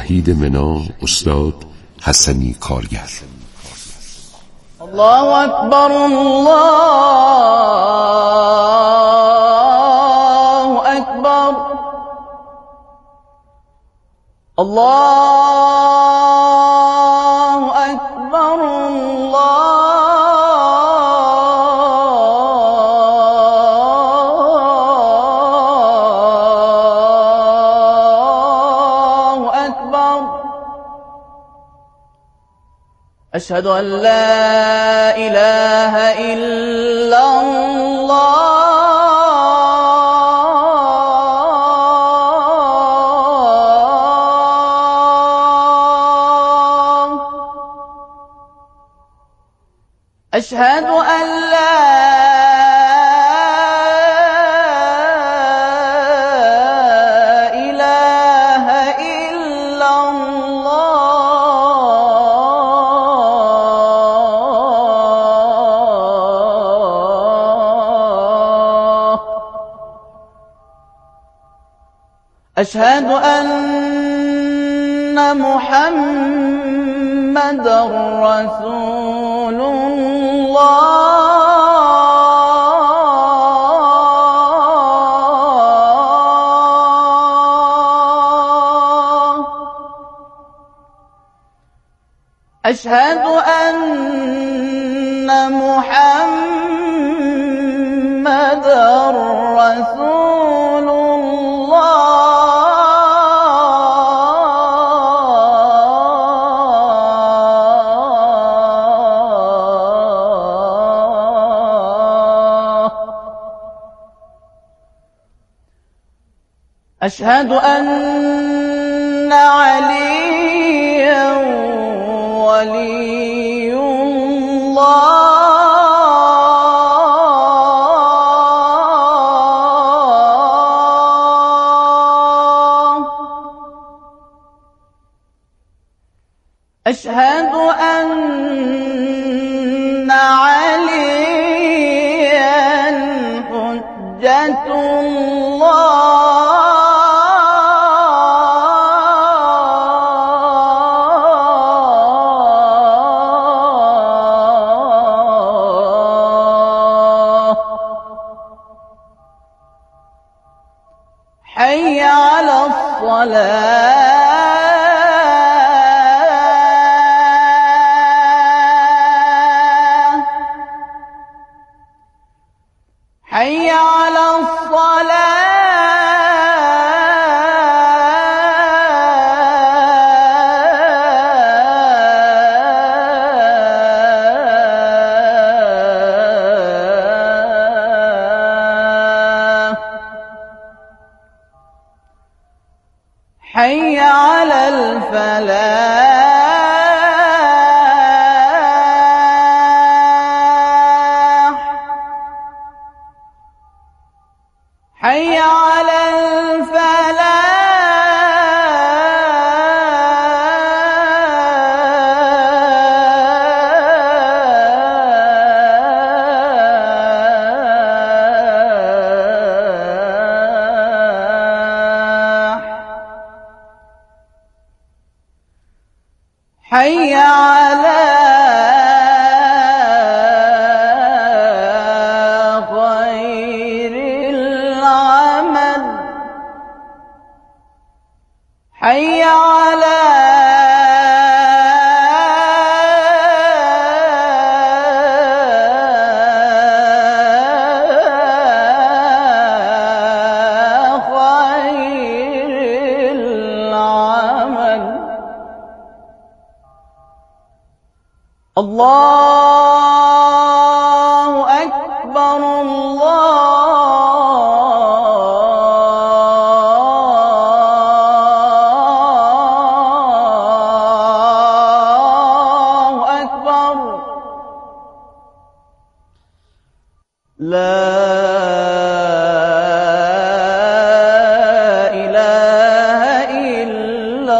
شهید منا استاد حسنی کارگر. الله اکبر، الله اکبر، الله اکبر، الله اکبر. أشهد أن لا إله إلا الله. أشهد أن لا إله إلا الله. أشهد أن محمدًا رسول الله. أشهد أن محمدًا رسول الله. أشهد أن عليا ولي الله. أشهد أن عليا حجة الله. حي على الصلاة. حي على الصلاة. حي على الفلاح. حي على الفلاح. حي على خير العمل. حي على خير العمل. الله أكبر، الله أكبر. لا إله إلا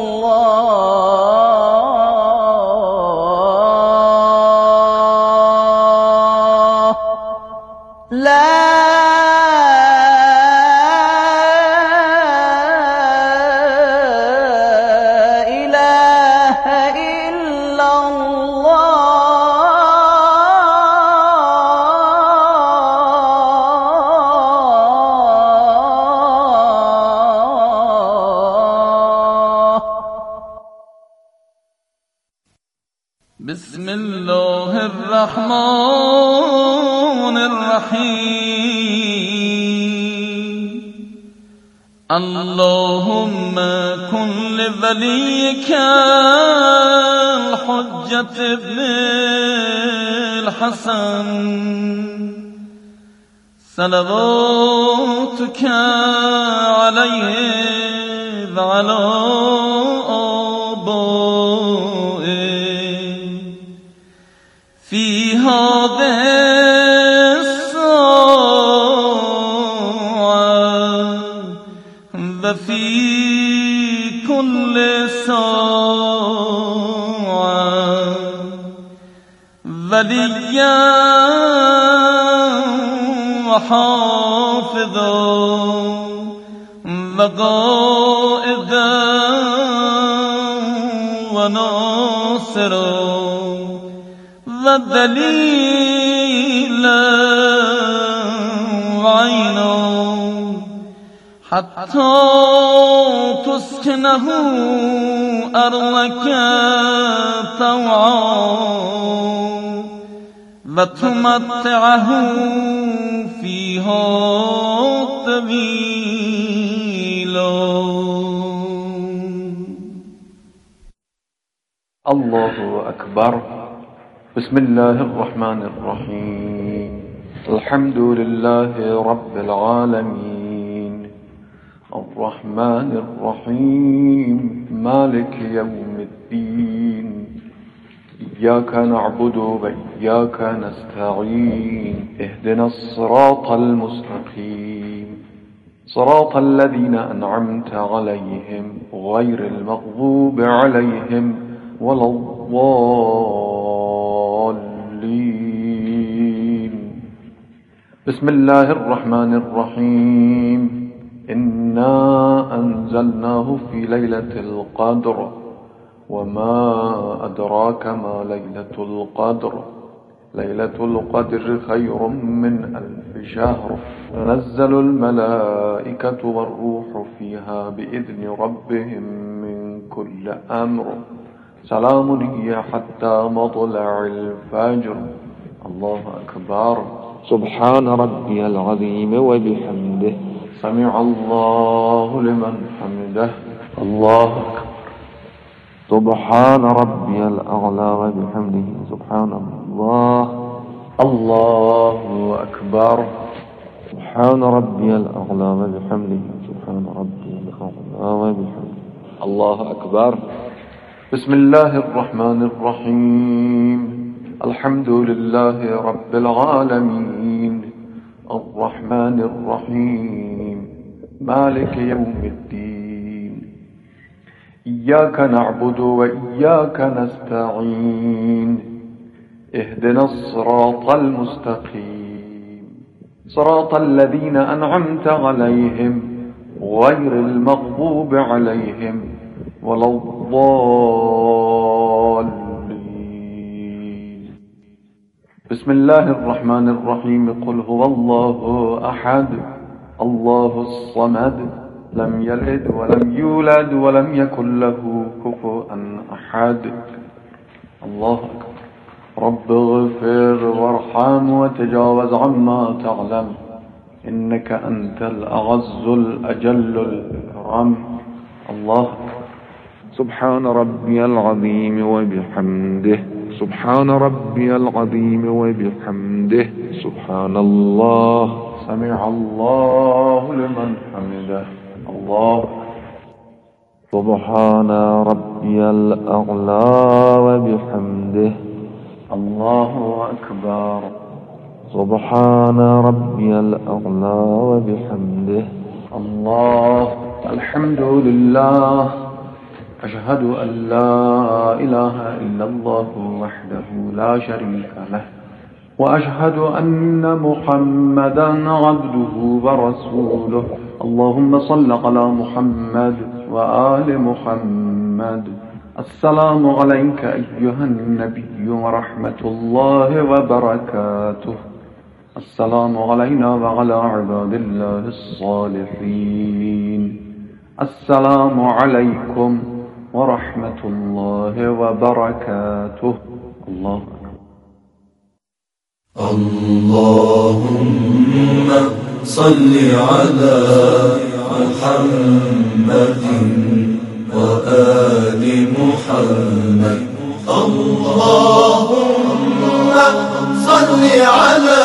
الله. لا بسم الله الرحمن الرحيم اللهم كن لوليك الحجة ابن الحسن صلواتك عليه وعلى آبائه في هذه الساعة وفي كل ساعة وليا وحافظا وقائدا وناصرا ودليلا وعينا حتى تسكنه أرضك طوعا وتمتعه فيها طويلا. الله أكبر. بسم الله الرحمن الرحيم. الحمد لله رب العالمين الرحمن الرحيم مالك يوم الدين إياك نعبد وإياك نستعين اهدنا الصراط المستقيم صراط الذين أنعمت عليهم غير المغضوب عليهم ولا الضالين. بسم الله الرحمن الرحيم. إنا أنزلناه في ليلة القدر وما أدراك ما ليلة القدر ليلة القدر خير من 1000 شهر تنزل الملائكة والروح فيها بإذن ربهم من كل أمر سلام هي حتى مطلع الفجر. الله أكبر. سبحان ربي العظيم وبحمده سمع الله لمن حمده. الله أكبر. سبحان ربي الأعلى وبحمده سبحان الله. الله أكبر. سبحان ربي الأعلى وبحمده سبحان ربي الأعلى وبحمده. الله أكبر. بسم الله الرحمن الرحيم. الحمد لله رب العالمين الرحمن الرحيم مالك يوم الدين إياك نعبد وإياك نستعين اهدنا الصراط المستقيم صراط الذين أنعمت عليهم غير المغضوب عليهم ولا الضالين. بسم الله الرحمن الرحيم. قل هو الله أحد الله الصمد لم يلد ولم يولد ولم يكن له كفوا أحد. الله أكبر. رب اغفر وارحم وتجاوز عما تعلم إنك أنت الأعز الأجل الأكرم. الله أكبر. سبحان ربي العظيم وبحمده سبحان ربي العظيم وبحمده سبحان الله. سمع الله لمن حمده. الله. سبحان ربي الأعلى وبحمده. الله أكبر. سبحان ربي الأعلى وبحمده. الله. الحمد لله. أشهد أن لا إله إلا الله وحده لا شريك له وأشهد أن محمدا عبده ورسوله. اللهم صل على محمد وآل محمد. السلام عليك أيها النبي ورحمة الله وبركاته. السلام علينا وعلى عباد الله الصالحين. السلام عليكم ورحمة الله وبركاته. الله أكبر. اللهم صل على محمد وآل محمد. اللهم صل على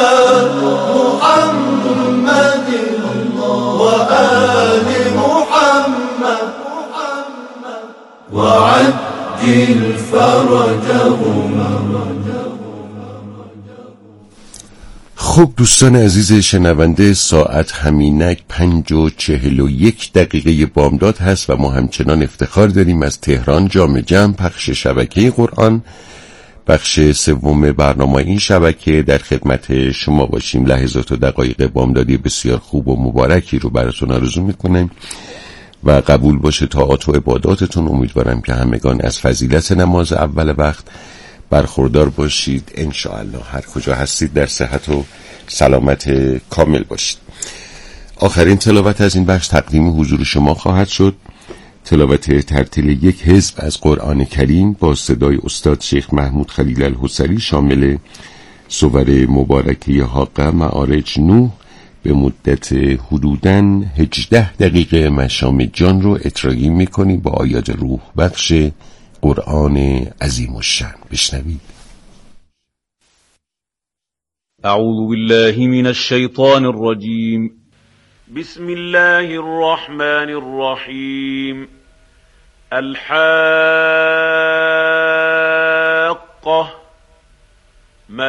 محمد وآل محمد وعجل فرجهم. خب دوستان عزیز شنونده، ساعت همینک 5:41 بامداد هست و ما همچنان افتخار داریم از تهران جام جم پخش شبکه قرآن، بخش سوم برنامه این شبکه، در خدمت شما باشیم. لحظات و دقایق بامدادی بسیار خوب و مبارکی رو براتون آرزو میکنم و قبول باشه طاعات و عباداتتون. امیدوارم که همگان از فضیلت نماز اول وقت برخوردار باشید انشاءالله. هر کجا هستید در صحت و سلامت کامل باشید. آخرین تلاوت از این بخش تقدیم حضور شما خواهد شد. تلاوت ترتیل یک حزب از قرآن کریم با صدای استاد شیخ محمود خلیل الحصری، شامل سور مبارکه حاقه معارج 9 به مدت حدوداً 18 دقیقه مشام جان رو اطراحی میکنیم با آیات روح بخش قرآن عظیم الشأن. بشنوید. أعوذ بالله من الشيطان الرجيم. بسم الله الرحمن الرحيم. الحاقة ما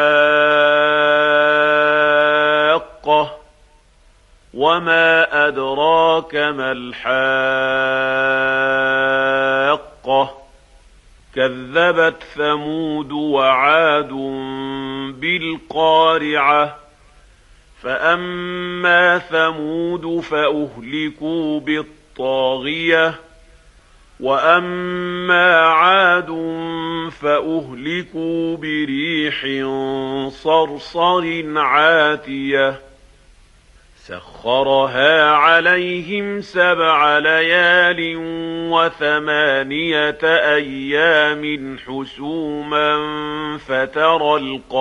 الحاقة وما أدراك ما الحاقة كذبت ثمود وعاد بالقارعة فأما ثمود فأهلكوا بالطاغية وأما عاد فأهلكوا بريح صرصر عاتية سخرها عليهم 7 ليال و8 أيام حسوما فترى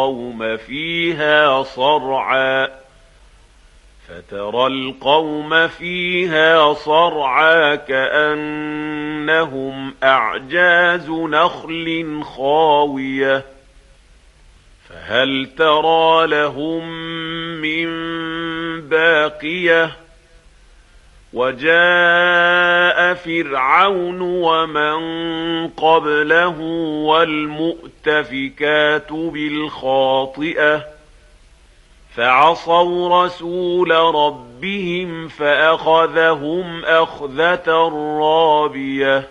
القوم فيها صرعى كأنهم أعجاز نخل خاوية فهل ترى لهم من باقية وجاء فرعون ومن قبله والمؤتفكات بالخاطئة فعصوا رسول ربهم فأخذهم أخذة رابية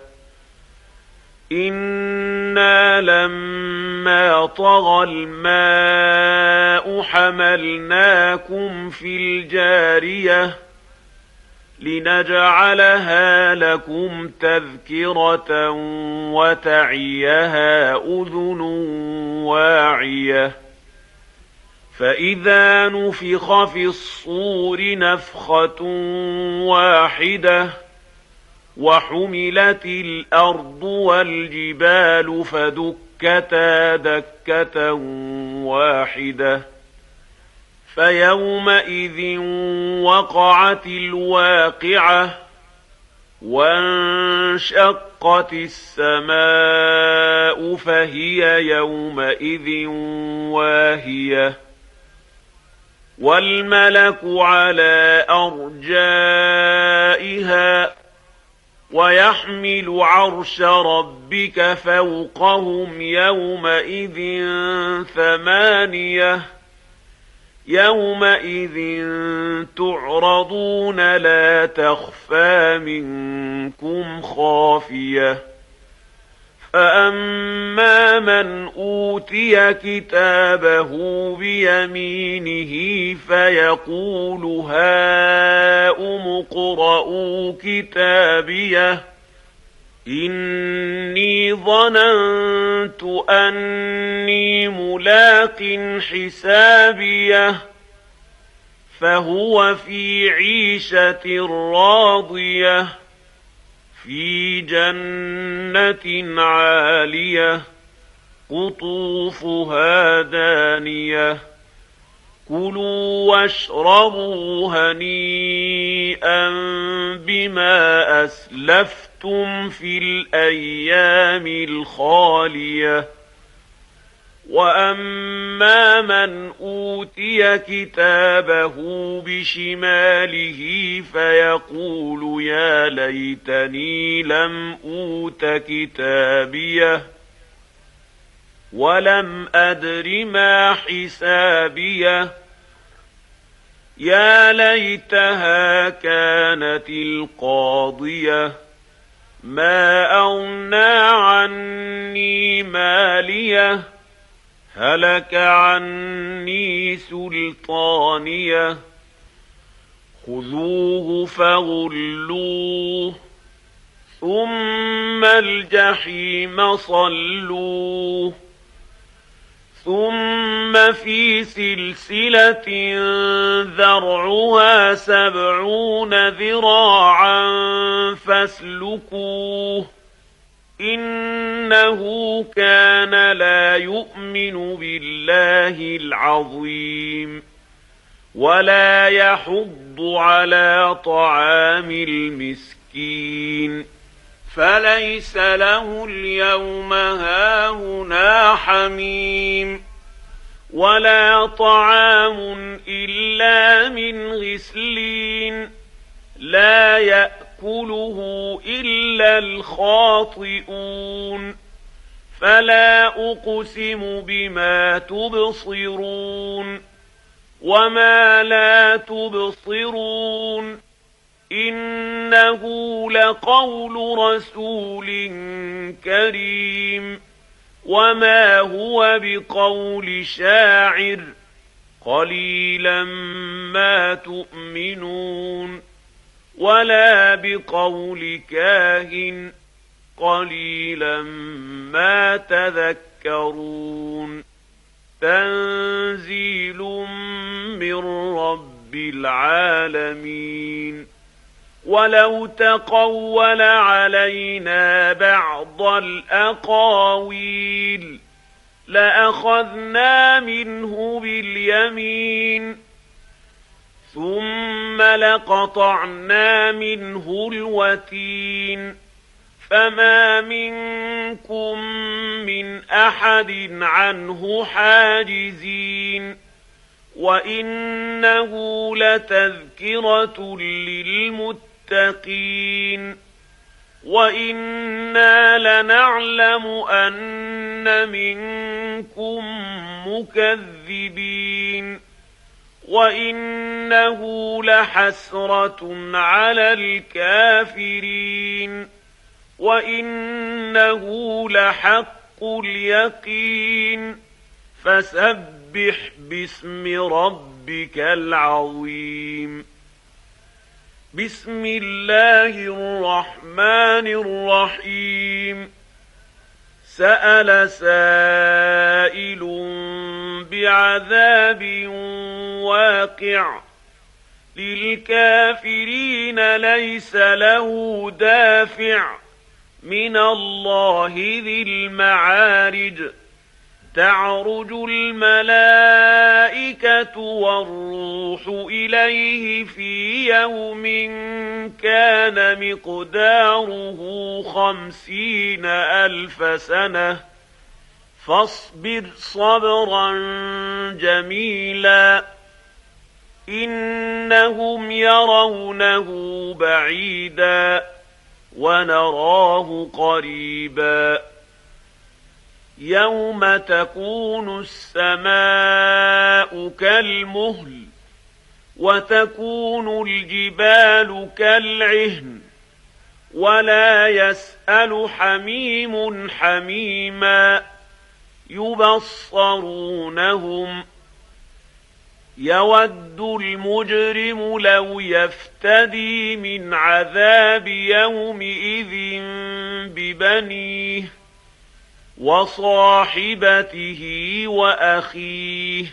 إنا لما طغى الماء حملناكم في الجارية لنجعلها لكم تذكرة وتعيها أذن واعية فإذا نفخ في الصور نفخة واحدة وحملت الأرض والجبال فدكتا دكة واحدة فيومئذ وقعت الواقعة وانشقت السماء فهي يومئذ واهية والملك على أرجائها ويحمل عرش ربك فوقهم يومئذ 8 يومئذ تعرضون لا تخفى منكم خافية فأما من أوتي كتابه بيمينه فيقول هاؤم اقرءوا كتابيه إني ظننت أني ملاق حسابيه فهو في عيشة راضية في جنة عالية قطوفها دانية كلوا واشربوا هنيئا بما أسلفتم في الأيام الخالية وأما من أوتي كتابه بشماله فيقول يا ليتني لم أوت كتابيه ولم أدر ما حسابيه يا ليتها كانت القاضية ما أغنى عني ماليه هلك عني سلطانيه خذوه فغلوه ثم الجحيم صلوه ثم في سلسلة ذرعها 70 ذراعا فاسلكوه إنه كان لا يؤمن بالله العظيم ولا يحض على طعام المسكين فليس له اليوم هاهنا حميم ولا طعام إلا من غسلين لا يأكله إلا الخاطئون فلا أقسم بما تبصرون وما لا تبصرون إنه لقول رسول كريم وما هو بقول شاعر قليلا ما تؤمنون ولا بقول كاهن قليلا ما تذكرون تنزيل من رب العالمين ولو تقول علينا بعض الأقاويل لأخذنا منه باليمين ثم لقطعنا منه الوتين فما منكم من أحد عنه حاجزين وإنه لتذكرة للمتقين وإنا لنعلم أن منكم مكذبين وإنه لحسرة على الكافرين وإنه لحق اليقين فسبح باسم ربك العظيم بسم الله الرحمن الرحيم سأل سائل بعذاب واقع للكافرين ليس له دافع من الله ذي المعارج تعرج الملائكة والروح إليه في يوم كان مقداره 50,000 سنة فاصبر صبرا جميلا إنهم يرونه بعيدا ونراه قريبا يوم تكون السماء كالمهل وتكون الجبال كالعهن ولا يسأل حميم حميما يبصرونهم يود المجرم لو يفتدي من عذاب يومئذ ببنيه وصاحبته وأخيه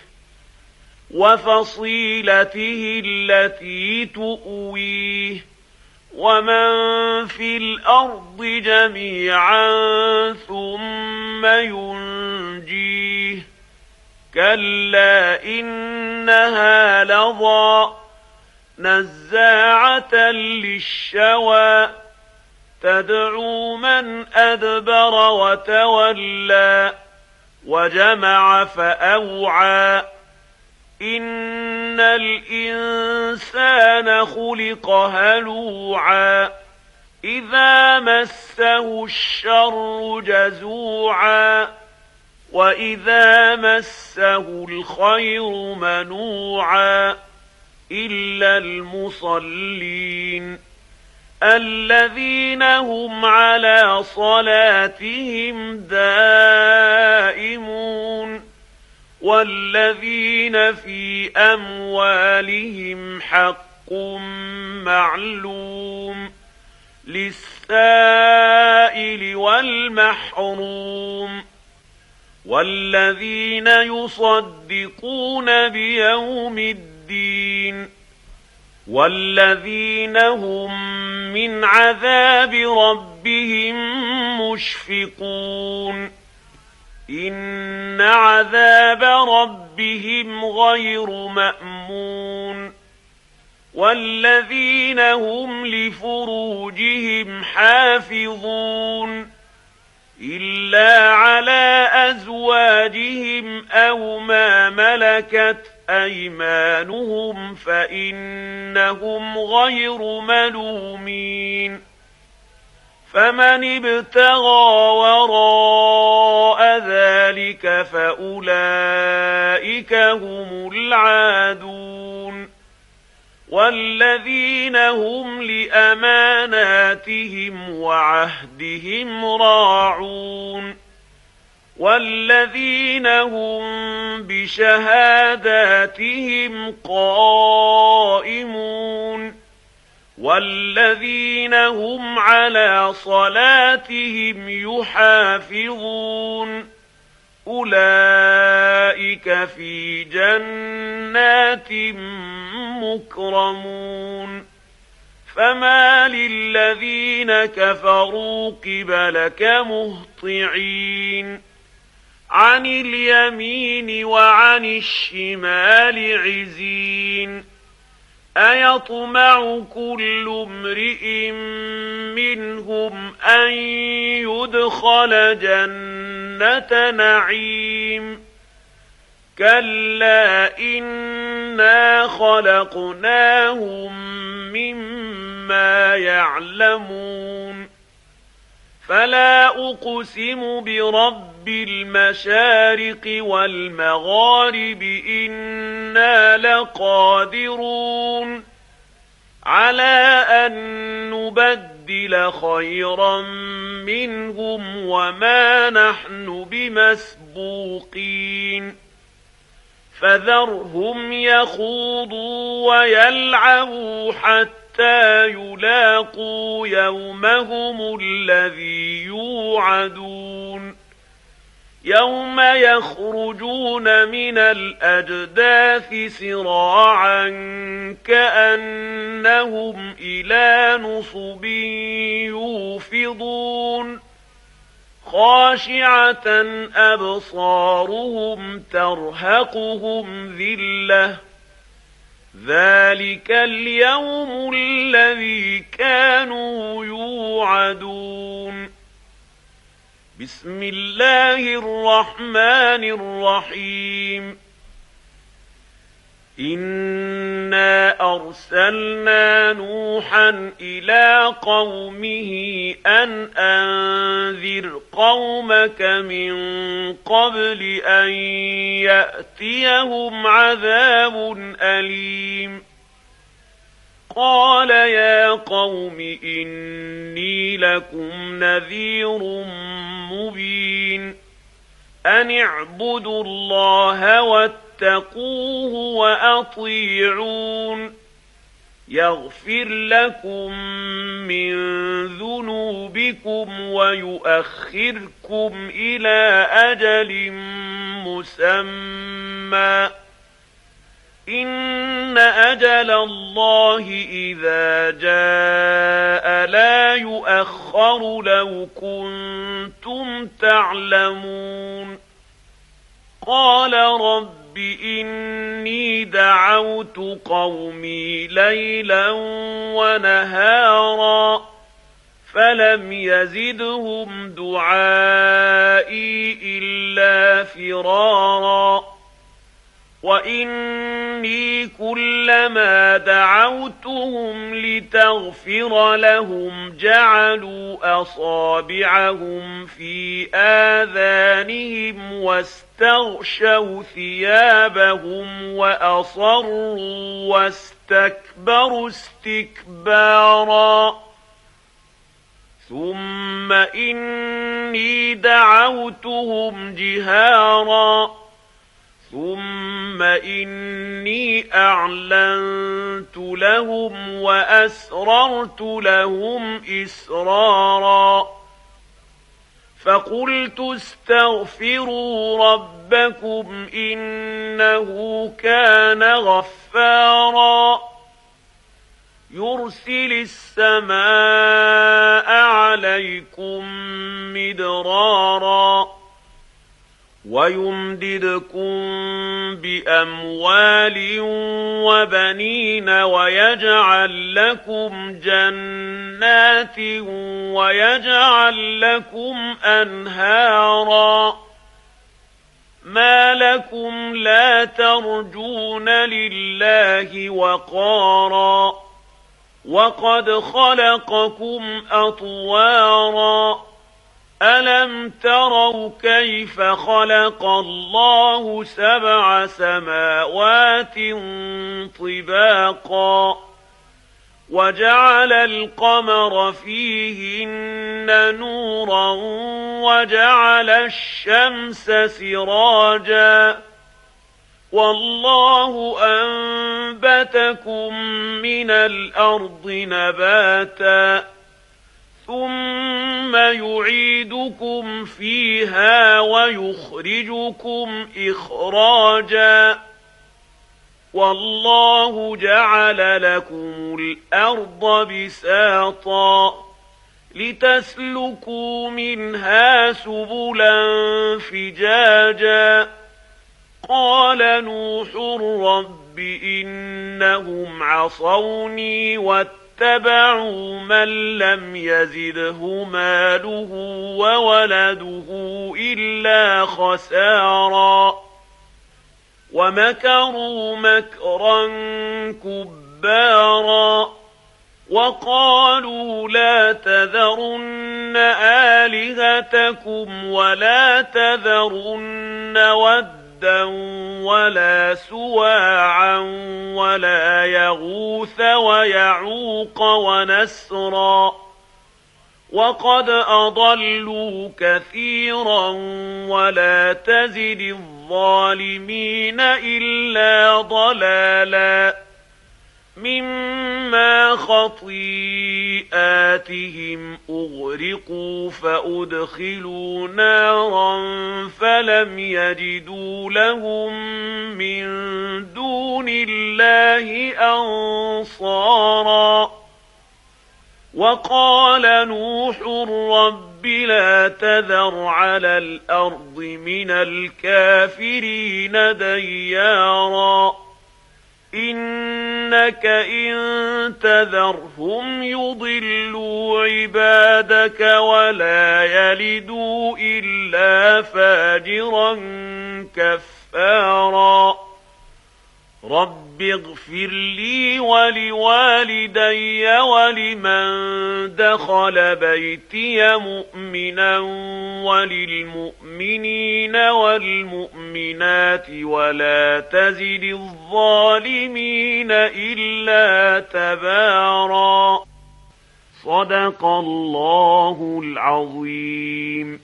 وفصيلته التي تؤويه ومن في الأرض جميعا ثم ثم ينجيه كلا إنها لظى نزاعة للشوى تدعو من أدبر وتولى وجمع فأوعى إن الإنسان خلق هلوعا إذا مسه الشر جزوعا وإذا مسه الخير منوعا إلا المصلين الذين هم على صلاتهم دائمون والذين في أموالهم حق معلوم للسائل والمحروم والذين يصدقون بيوم الدين والذين هم من عذاب ربهم مشفقون إن عذاب ربهم غير مأمون والذين هم لفروجهم حافظون إلا على أزواجهم أو ما ملكت أيمانهم فإنهم غير ملومين فمن ابتغى وراء ذلك فأولئك هم العادون والذين هم لأماناتهم وعهدهم راعون والذين هم بشهاداتهم قائمون والذين هم على صلاتهم يحافظون أولئك في جنات مكرمون فما للذين كفروا قبلك مهطعين عن اليمين وعن الشمال عزين أيطمع كل امرئ منهم أن يدخل جنة نعيم كلا إنا خلقناهم مما يعلمون فلا أقسم برب المشارق والمغارب إنا لقادرون على أن نبدل خيرا منهم وما نحن بمسبوقين فذرهم يخوضوا ويلعبوا حتى يلاقوا يومهم الذي يوعدون يوم يخرجون من الأجداث سراعا كأنهم إلى نصب يوفضون خاشعة أبصارهم ترهقهم ذلة ذلك اليوم الذي كانوا يوعدون بسم الله الرحمن الرحيم إنا أرسلنا نوحا إلى قومه أن أنذر قومك من قبل أن يأتيهم عذاب أليم قال يا قوم إني لكم نذير مبين أن اعبدوا الله واتقوه وأطيعون يغفر لكم من ذنوبكم ويؤخركم إلى أجل مسمى إن أجل الله إذا جاء ولا يؤخر لو كنتم تعلمون قال رب إني دعوت قومي ليلا ونهارا فلم يزدهم دعائي إلا فرارا وإني كلما دعوتهم لتغفر لهم جعلوا أصابعهم في آذانهم واستغشوا ثيابهم وأصروا واستكبروا استكبارا ثم إني دعوتهم جهارا ثم إني أعلنت لهم وأسررت لهم إسرارا فقلت استغفروا ربكم إنه كان غفارا يرسل السماء عليكم مدرارا ويمددكم بأموال وبنين ويجعل لكم جنات ويجعل لكم أنهارا ما لكم لا ترجون لله وقارا وقد خلقكم أطوارا ألم تروا كيف خلق الله 7 سماوات طباقا وجعل القمر فيهن نورا وجعل الشمس سراجا والله أنبتكم من الأرض نباتا ثم يعيدكم فيها ويخرجكم إخراجا والله جعل لكم الأرض بساطا لتسلكوا منها سبلا فجاجا قال نوح رب إنهم عصوني واتبعوا من لم يزده ماله وولده إلا خسارا ومكروا مكرا كبارا وقالوا لا تذرن آلهتكم ولا تذرن ودا ولا سواعا ولا يغوث ويعوق ونسرا وقد أضلوا كثيرا ولا تزد الظالمين إلا ضلالا مما خطيئاتهم أغرقوا فأدخلوا نارا فلم يجدوا لهم من دون الله أنصارا وقال نوح رب لا تذر على الأرض من الكافرين ديارا إنك إن تذرهم يضلوا عبادك ولا يلدوا إلا فاجرا كفارا رب اغفر لي ولوالدي ولمن دخل بيتي مؤمنا وللمؤمنين والمؤمنات ولا تزد الظالمين إلا تبارا صدق الله العظيم.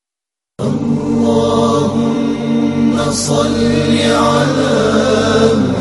اللهم صل على